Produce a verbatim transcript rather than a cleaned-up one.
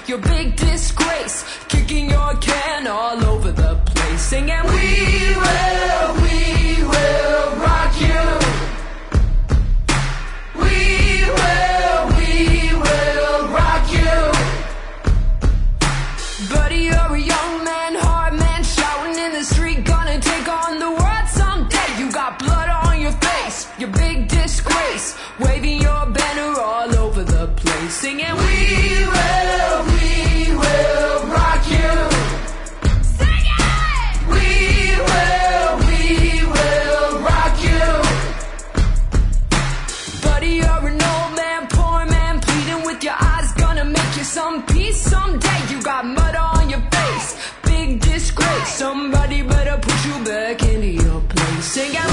your big disgrace, kicking your can all over the place, singing we will, we will rock you. We will, we will rock you. Buddy, you're a young man, hard man, shouting in the street, gonna take on the world someday. You got blood on your face, your big disgrace, waving your banner all over the place, singing we will, we will rock you. Sing it! We will, we will rock you. Buddy, you're an old man, poor man, pleading with your eyes, gonna make you some peace someday. You got mud on your face, big disgrace, somebody better push you back into your place, singing